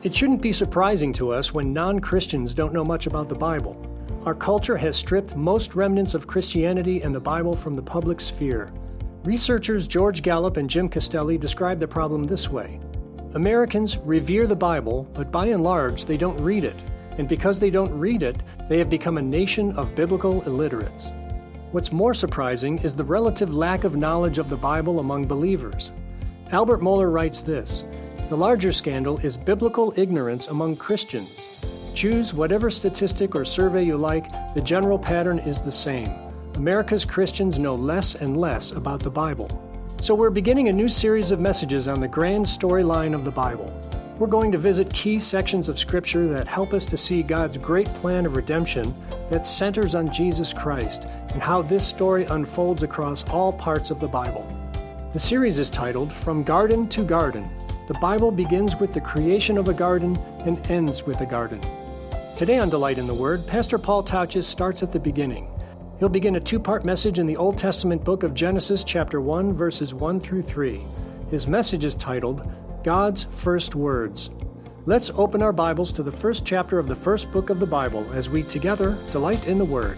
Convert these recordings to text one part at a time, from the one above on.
It shouldn't be surprising to us when non-Christians don't know much about the Bible. Our culture has stripped most remnants of Christianity and the Bible from the public sphere. Researchers George Gallup and Jim Castelli describe the problem this way. Americans revere the Bible, but by and large, they don't read it. And because they don't read it, they have become a nation of biblical illiterates. What's more surprising is the relative lack of knowledge of the Bible among believers. Albert Mohler writes this, "The larger scandal is biblical ignorance among Christians. Choose whatever statistic or survey you like, the general pattern is the same. America's Christians know less and less about the Bible." So we're beginning a new series of messages on the grand storyline of the Bible. We're going to visit key sections of Scripture that help us to see God's great plan of redemption that centers on Jesus Christ and how this story unfolds across all parts of the Bible. The series is titled From Garden to Garden. The Bible begins with the creation of a garden and ends with a garden. Today on Delight in the Word, Pastor Paul Tautges starts at the beginning. He'll begin a two-part message in the Old Testament book of Genesis chapter 1, verses 1 through 3. His message is titled, God's First Words. Let's open our Bibles to the first chapter of the first book of the Bible as we together delight in the Word.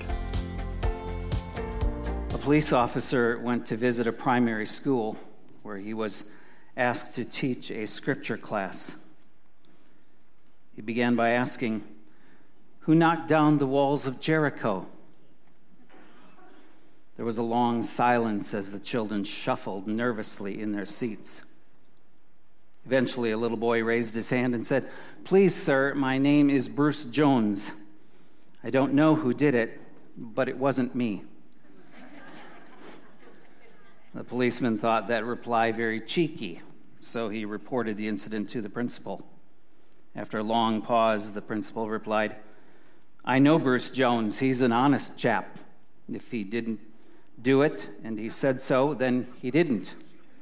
A police officer went to visit a primary school where he was asked to teach a scripture class. He began by asking, "Who knocked down the walls of Jericho?" There was a long silence as the children shuffled nervously in their seats. Eventually, a little boy raised his hand and said, "Please, sir, my name is Bruce Jones. I don't know who did it, but it wasn't me." The policeman thought that reply very cheeky, so he reported the incident to the principal. After a long pause, the principal replied, "I know Bruce Jones. He's an honest chap. If he didn't do it, and he said so, then he didn't."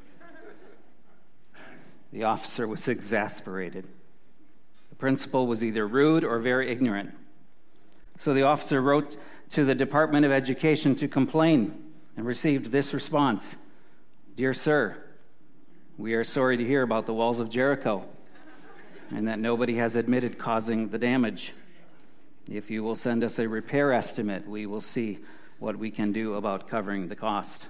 The officer was exasperated. The principal was either rude or very ignorant. So the officer wrote to the Department of Education to complain and received this response, "Dear sir, we are sorry to hear about the walls of Jericho and that nobody has admitted causing the damage. If you will send us a repair estimate, we will see what we can do about covering the cost."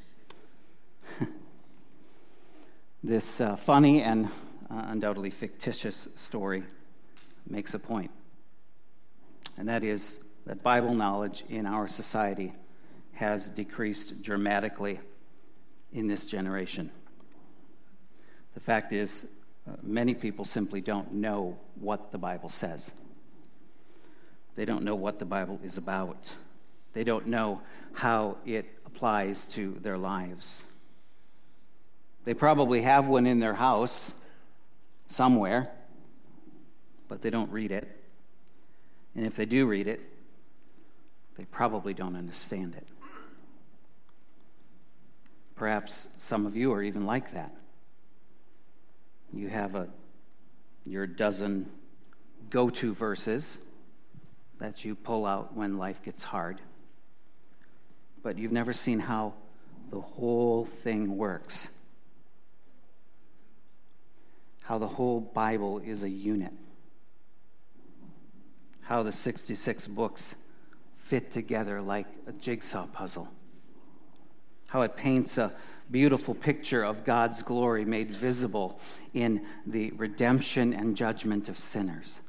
This funny and undoubtedly fictitious story makes a point, and that is that Bible knowledge in our society has decreased dramatically in this generation. The fact is, many people simply don't know what the Bible says. They don't know what the Bible is about. They don't know how it applies to their lives. They probably have one in their house somewhere, but they don't read it. And if they do read it, they probably don't understand it. Perhaps some of you are even like that. You have your dozen go-to verses that you pull out when life gets hard, but you've never seen how the whole thing works. How the whole Bible is a unit. How the 66 books fit together like a jigsaw puzzle. How it paints a beautiful picture of God's glory made visible in the redemption and judgment of sinners.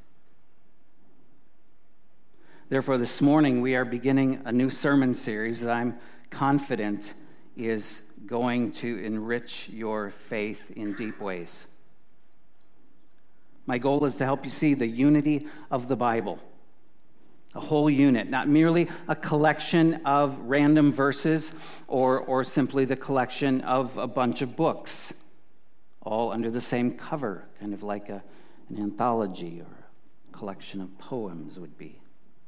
Therefore, this morning we are beginning a new sermon series that I'm confident is going to enrich your faith in deep ways. My goal is to help you see the unity of the Bible, a whole unit, not merely a collection of random verses or simply the collection of a bunch of books, all under the same cover, kind of like an anthology or a collection of poems would be.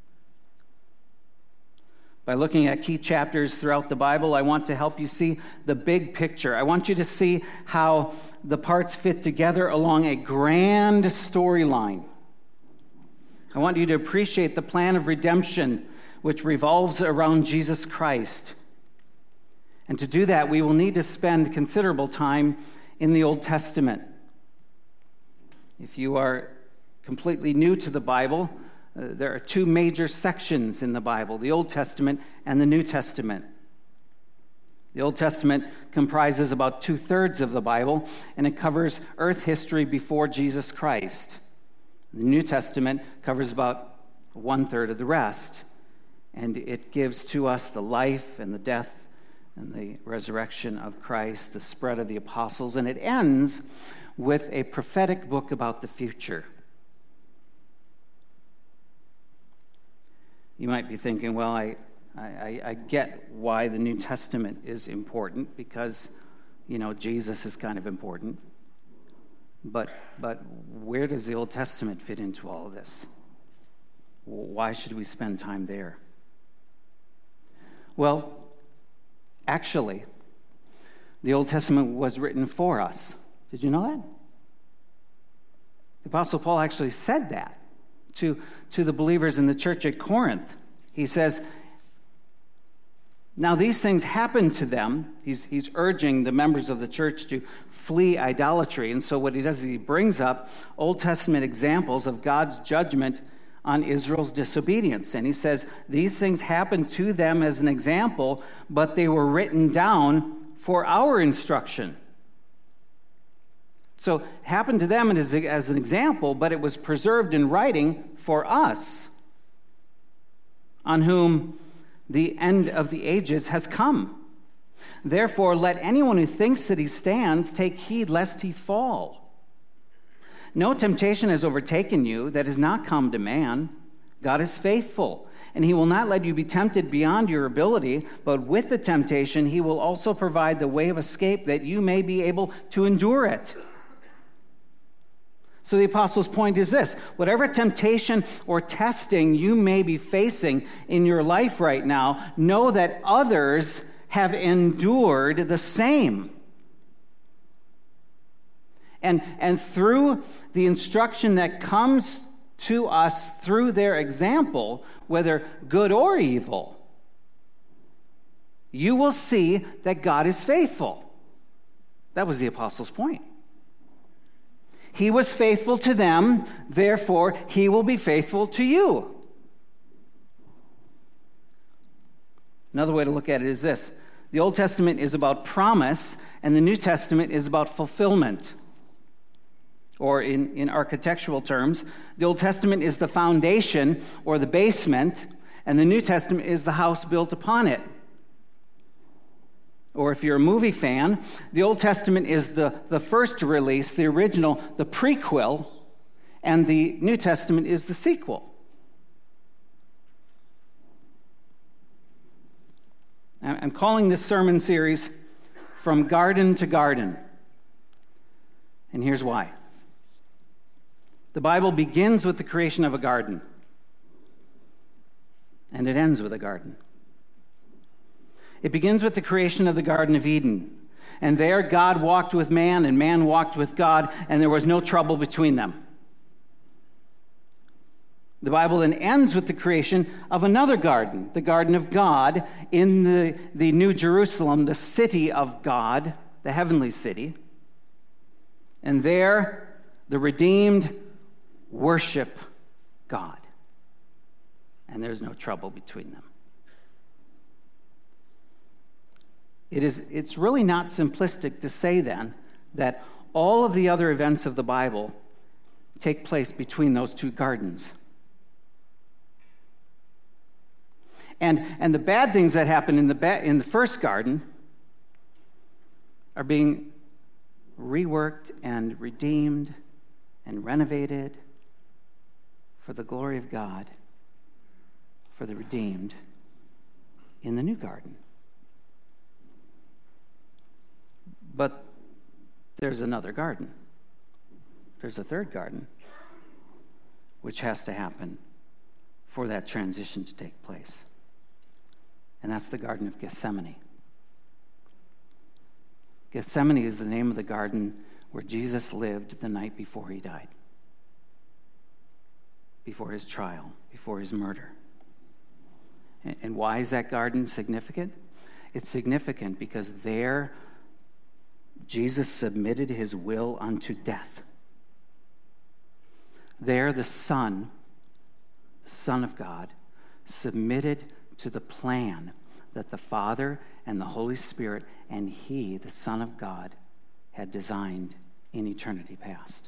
By looking at key chapters throughout the Bible, I want to help you see the big picture. I want you to see how the parts fit together along a grand storyline. I want you to appreciate the plan of redemption which revolves around Jesus Christ. And to do that, we will need to spend considerable time in the Old Testament. If you are completely new to the Bible, there are two major sections in the Bible, the Old Testament and the New Testament. The Old Testament comprises about 2/3 of the Bible, and it covers earth history before Jesus Christ. The New Testament covers about 1/3 of the rest, and it gives to us the life and the death and the resurrection of Christ, the spread of the apostles, and it ends with a prophetic book about the future. You might be thinking, well, I get why the New Testament is important, because, Jesus is kind of important. But where does the Old Testament fit into all of this? Why should we spend time there? Well, actually, the Old Testament was written for us. Did you know that? The Apostle Paul actually said that to the believers in the church at Corinth. He says, now these things happened to them. He's urging the members of the church to flee idolatry. And so what he does is he brings up Old Testament examples of God's judgment on Israel's disobedience. And he says, these things happened to them as an example, but they were written down for our instruction. So happened to them as an example, but it was preserved in writing for us, on whom the end of the ages has come. Therefore, let anyone who thinks that he stands take heed lest he fall. No temptation has overtaken you that has not come to man. God is faithful, and he will not let you be tempted beyond your ability, but with the temptation he will also provide the way of escape that you may be able to endure it. So the apostle's point is this: whatever temptation or testing you may be facing in your life right now, know that others have endured the same. And through the instruction that comes to us through their example, whether good or evil, you will see that God is faithful. That was the apostle's point. He was faithful to them, therefore he will be faithful to you. Another way to look at it is this: the Old Testament is about promise, and the New Testament is about fulfillment. Or in architectural terms, the Old Testament is the foundation or the basement, and the New Testament is the house built upon it. Or if you're a movie fan, the Old Testament is the first release, the original, the prequel, and the New Testament is the sequel. I'm calling this sermon series From Garden to Garden. And here's why. The Bible begins with the creation of a garden, and it ends with a garden. It begins with the creation of the Garden of Eden, and there God walked with man, and man walked with God, and there was no trouble between them. The Bible then ends with the creation of another garden, the Garden of God, in the New Jerusalem, the city of God, the heavenly city. And there, the redeemed worship God, and there's no trouble between them. It's really not simplistic to say then that all of the other events of the Bible take place between those two gardens. And the bad things that happen in the first garden are being reworked and redeemed and renovated for the glory of God, for the redeemed in the new garden. But there's another garden. There's a third garden, which has to happen for that transition to take place. And that's the Garden of Gethsemane. Gethsemane is the name of the garden where Jesus lived the night before he died, before his trial, before his murder. And why is that garden significant? It's significant because there Jesus submitted his will unto death. There the Son of God, submitted to the plan that the Father and the Holy Spirit and he, the Son of God, had designed in eternity past.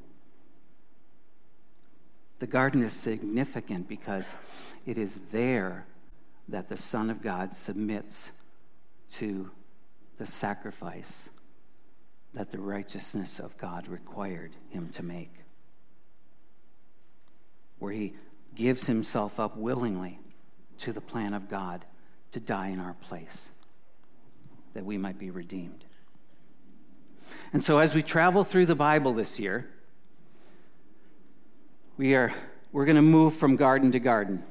The garden is significant because it is there that the Son of God submits to the sacrifice that the righteousness of God required him to make, where he gives himself up willingly to the plan of God to die in our place, that we might be redeemed. And so as we travel through the Bible this year, we're going to move from garden to garden.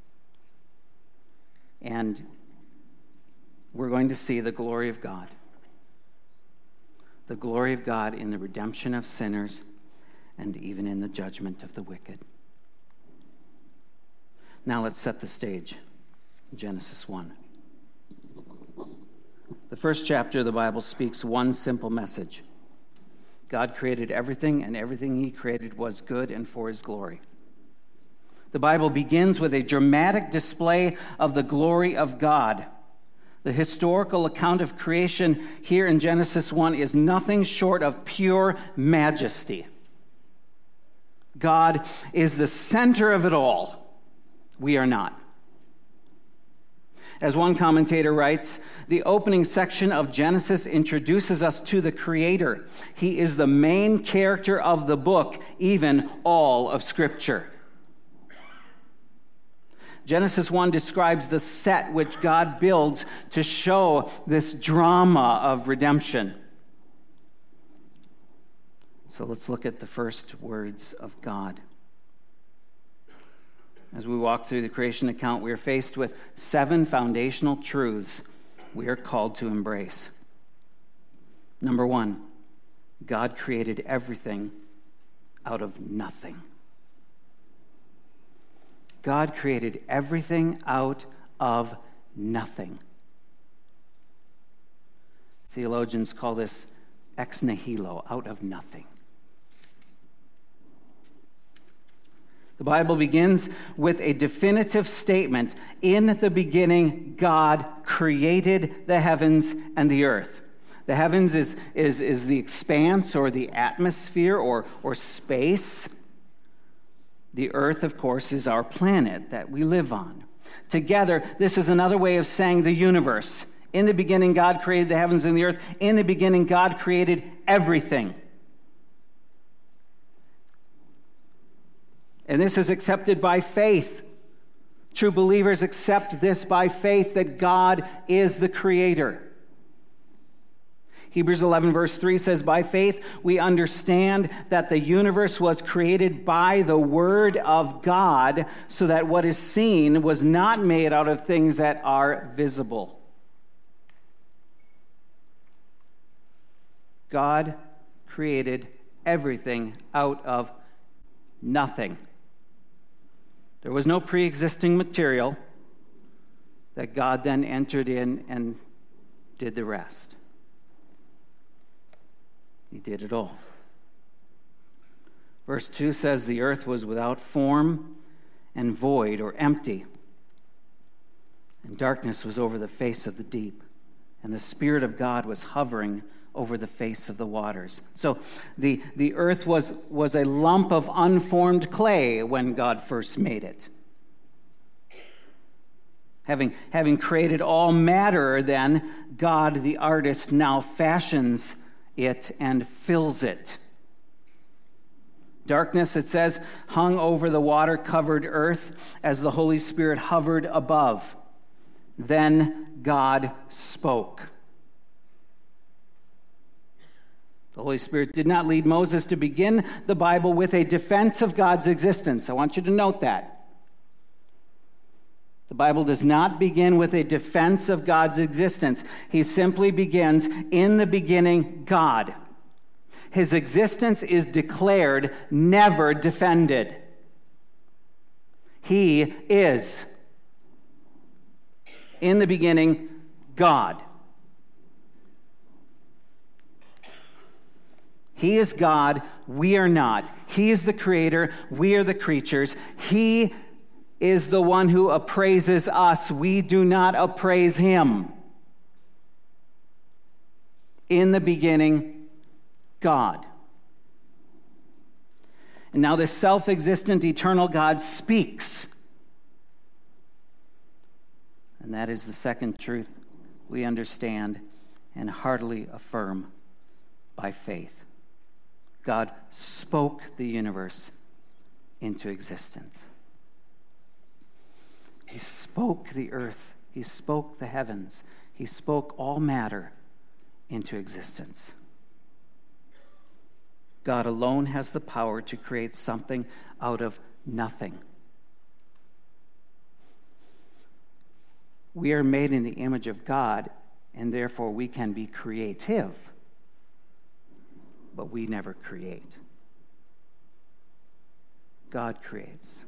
And we're going to see the glory of God. The glory of God in the redemption of sinners and even in the judgment of the wicked. Now let's set the stage. Genesis 1. The first chapter of the Bible speaks one simple message. God created everything, and everything he created was good and for his glory. The Bible begins with a dramatic display of the glory of God. The historical account of creation here in Genesis 1 is nothing short of pure majesty. God is the center of it all. We are not. As one commentator writes, the opening section of Genesis introduces us to the Creator. He is the main character of the book, even all of Scripture. Genesis 1 describes the set which God builds to show this drama of redemption. So let's look at the first words of God. As we walk through the creation account, we are faced with 7 foundational truths we are called to embrace. Number 1, God created everything out of nothing. God created everything out of nothing. Theologians call this ex nihilo, out of nothing. The Bible begins with a definitive statement. In the beginning, God created the heavens and the earth. The heavens is the expanse or the atmosphere or space. The earth, of course, is our planet that we live on. Together, this is another way of saying the universe. In the beginning, God created the heavens and the earth. In the beginning, God created everything. And this is accepted by faith. True believers accept this by faith, that God is the creator. Hebrews 11 verse 3 says, by faith we understand that the universe was created by the word of God, so that what is seen was not made out of things that are visible. God created everything out of nothing. There was no pre-existing material that God then entered in and did the rest. He did it all. Verse 2 says, the earth was without form and void or empty, and darkness was over the face of the deep, and the Spirit of God was hovering over the face of the waters. So the earth was a lump of unformed clay when God first made it. Having created all matter, then, God the artist now fashions it and fills it. Darkness, it says, hung over the water-covered earth as the Holy Spirit hovered above. Then God spoke. The Holy Spirit did not lead Moses to begin the Bible with a defense of God's existence. I want you to note that. The Bible does not begin with a defense of God's existence. He simply begins, in the beginning, God. His existence is declared, never defended. He is. In the beginning, God. He is God, we are not. He is the creator, we are the creatures. He is the one who appraises us. We do not appraise him. In the beginning, God. And now this self-existent, eternal God speaks. And that is the second truth we understand and heartily affirm by faith. God spoke the universe into existence. He spoke the earth. He spoke the heavens. He spoke all matter into existence. God alone has the power to create something out of nothing. We are made in the image of God, and therefore we can be creative, but we never create. God creates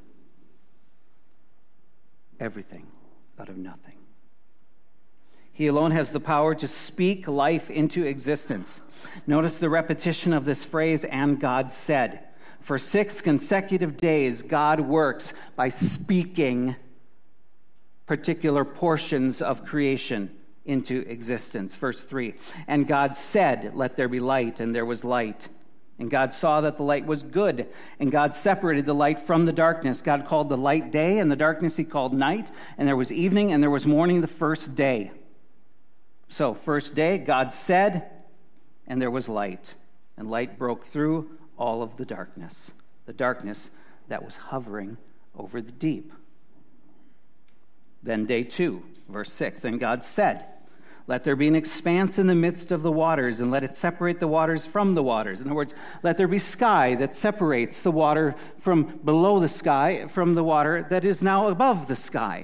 everything out of nothing. He alone has the power to speak life into existence. Notice the repetition of this phrase, "and God said." For 6 consecutive days, God works by speaking particular portions of creation into existence. Verse 3, "And God said, 'Let there be light,' and there was light. And God saw that the light was good, and God separated the light from the darkness. God called the light day, and the darkness he called night. And there was evening, and there was morning the first day." So, first day, God said, and there was light. And light broke through all of the darkness that was hovering over the deep. Then day 2, verse 6, "And God said, 'Let there be an expanse in the midst of the waters, and let it separate the waters from the waters.'" In other words, let there be sky that separates the water from below the sky from the water that is now above the sky.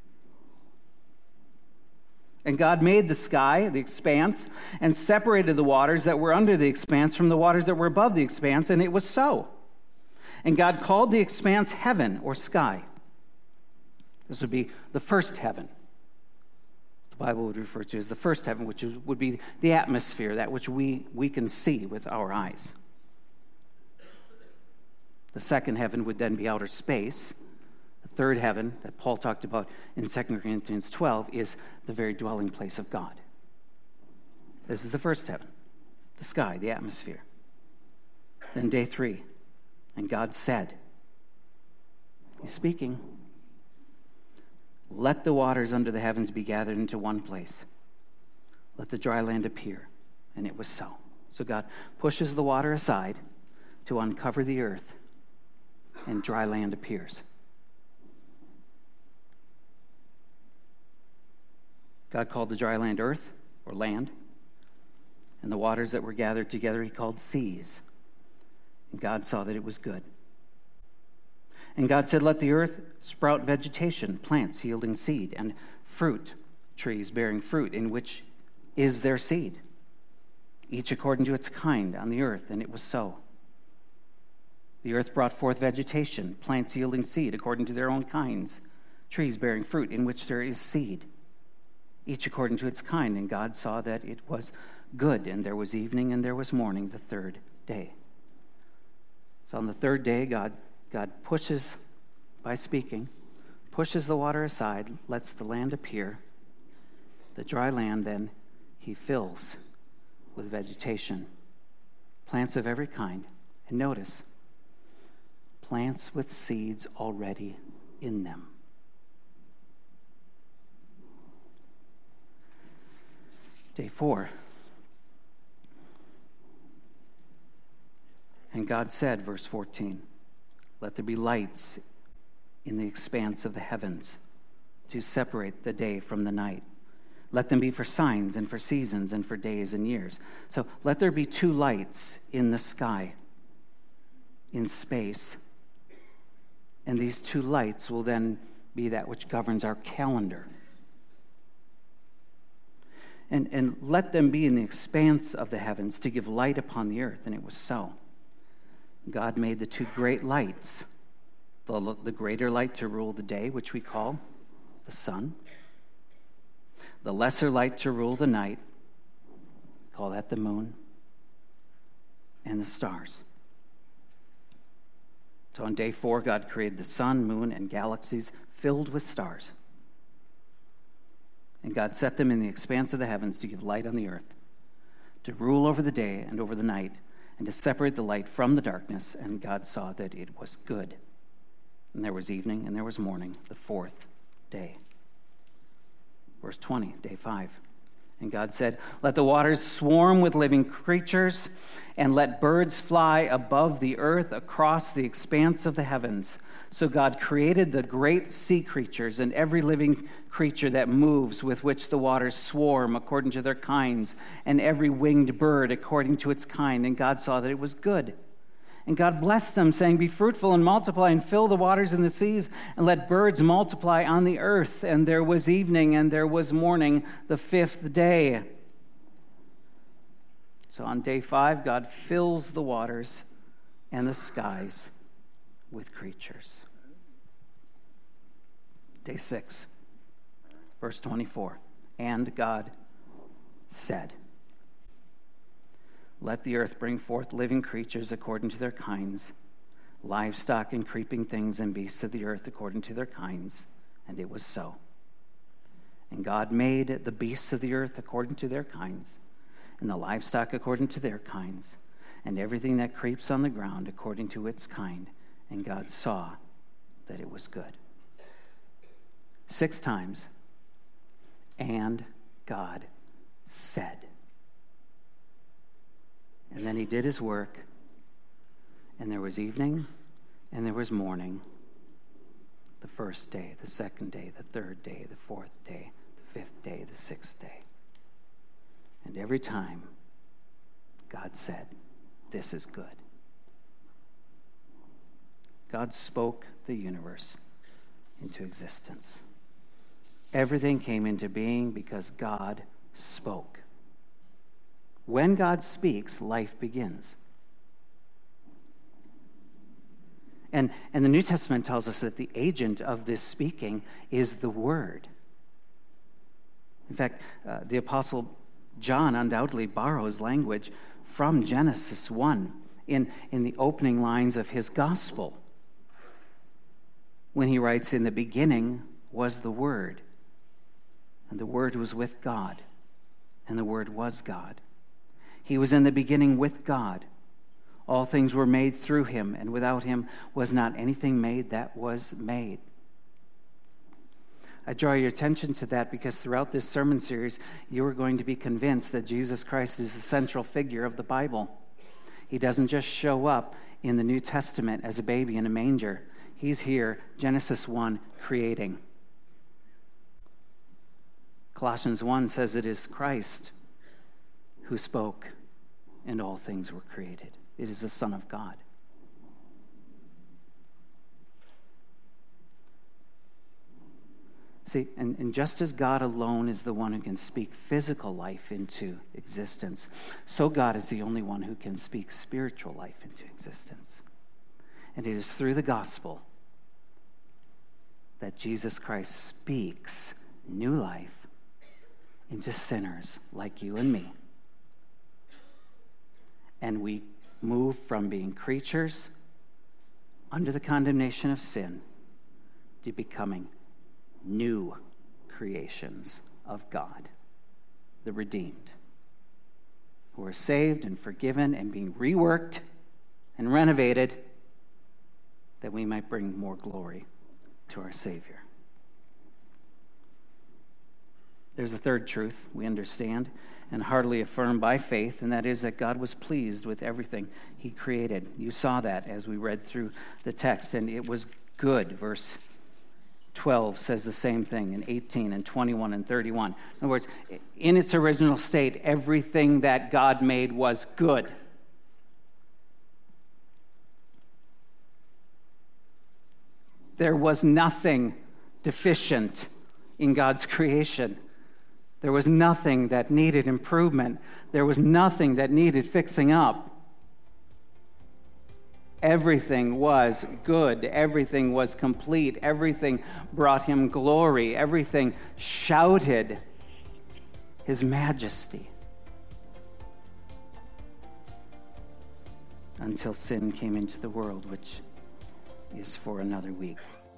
And God made the sky, the expanse, and separated the waters that were under the expanse from the waters that were above the expanse, and it was so. And God called the expanse heaven, or sky. This would be the first heaven. The Bible would refer to as the first heaven, which would be the atmosphere, that which we can see with our eyes. The second heaven would then be outer space. The third heaven that Paul talked about in 2 Corinthians 12 is the very dwelling place of God. This is the first heaven, the sky, the atmosphere. Then day 3, "And God said," he's speaking, "Let the waters under the heavens be gathered into one place. Let the dry land appear." And it was so. So God pushes the water aside to uncover the earth, and dry land appears. God called the dry land earth, or land, and the waters that were gathered together he called seas. And God saw that it was good. And God said, "Let the earth sprout vegetation, plants yielding seed, and fruit, trees bearing fruit, in which is their seed, each according to its kind on the earth." And it was so. The earth brought forth vegetation, plants yielding seed according to their own kinds, trees bearing fruit, in which there is seed, each according to its kind. And God saw that it was good. And there was evening and there was morning the third day. So on the third day, God pushes, by speaking, pushes the water aside, lets the land appear. The dry land then he fills with vegetation, plants of every kind. And notice, plants with seeds already in them. Day 4. "And God said," verse 14, "Let there be lights in the expanse of the heavens to separate the day from the night. Let them be for signs and for seasons and for days and years." So let there be 2 lights in the sky, in space. And these 2 lights will then be that which governs our calendar. And let them be in the expanse of the heavens to give light upon the earth. And it was so. God made the 2 great lights, the greater light to rule the day, which we call the sun, the lesser light to rule the night, call that the moon, and the stars. So on day 4, God created the sun, moon, and galaxies filled with stars. And God set them in the expanse of the heavens to give light on the earth, to rule over the day and over the night, and to separate the light from the darkness. And God saw that it was good. And there was evening and there was morning, the 4th day. Verse 20, day 5. And God said, "Let the waters swarm with living creatures, and let birds fly above the earth across the expanse of the heavens." So God created the great sea creatures and every living creature that moves, with which the waters swarm according to their kinds, and every winged bird according to its kind. And God saw that it was good. And God blessed them, saying, "Be fruitful and multiply, and fill the waters in the seas, and let birds multiply on the earth." And there was evening and there was morning, the 5th day. So on day 5, God fills the waters and the skies with creatures. Day 6, verse 24. And God said, "Let the earth bring forth living creatures according to their kinds, livestock and creeping things and beasts of the earth according to their kinds." And it was so. And God made the beasts of the earth according to their kinds, and the livestock according to their kinds, and everything that creeps on the ground according to its kind. And God saw that it was good. 6 times. And God said. And then he did his work, and there was evening, and there was morning. The 1st day, the 2nd day, the 3rd day, the 4th day, the 5th day, the 6th day. And every time, God said, "This is good." God spoke the universe into existence. Everything came into being because God spoke. When God speaks, life begins. And the New Testament tells us that the agent of this speaking is the Word. In fact, the Apostle John undoubtedly borrows language from Genesis 1 in the opening lines of his gospel, when he writes, "In the beginning was the Word, and the Word was with God, and the Word was God. He was in the beginning with God. All things were made through him, and without him was not anything made that was made." I draw your attention to that because throughout this sermon series, you are going to be convinced that Jesus Christ is the central figure of the Bible. He doesn't just show up in the New Testament as a baby in a manger. He's here, Genesis 1, creating. Colossians 1 says it is Christ who spoke, and all things were created. It is the Son of God. See, and just as God alone is the one who can speak physical life into existence, so God is the only one who can speak spiritual life into existence. And it is through the gospel that Jesus Christ speaks new life into sinners like you and me. And we move from being creatures under the condemnation of sin to becoming new creations of God, the redeemed, who are saved and forgiven and being reworked and renovated that we might bring more glory to our Savior. There's a third truth we understand and heartily affirm by faith, and that is that God was pleased with everything he created. You saw that as we read through the text, and it was good. Verse 12 says the same thing, in 18 and 21 and 31. In other words, in its original state, everything that God made was good. There was nothing deficient in God's creation. There was nothing that needed improvement. There was nothing that needed fixing up. Everything was good. Everything was complete. Everything brought him glory. Everything shouted his majesty. until sin came into the world, which is for another week.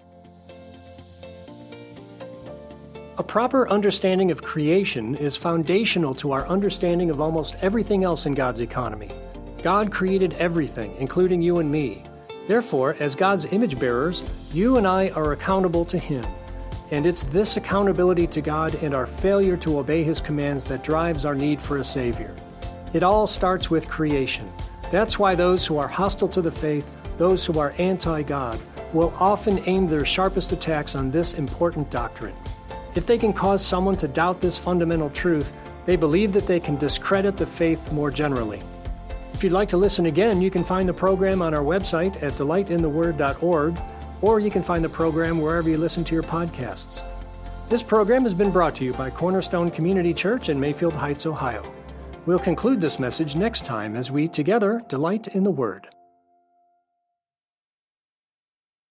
A proper understanding of creation is foundational to our understanding of almost everything else in God's economy. God created everything, including you and me. Therefore, as God's image bearers, you and I are accountable to Him. And it's this accountability to God and our failure to obey His commands that drives our need for a Savior. It all starts with creation. That's why those who are hostile to the faith, those who are anti-God, will often aim their sharpest attacks on this important doctrine. If they can cause someone to doubt this fundamental truth, they believe that they can discredit the faith more generally. If you'd like to listen again, you can find the program on our website at delightintheword.org, or you can find the program wherever you listen to your podcasts. This program has been brought to you by Cornerstone Community Church in Mayfield Heights, Ohio. We'll conclude this message next time as we together delight in the Word.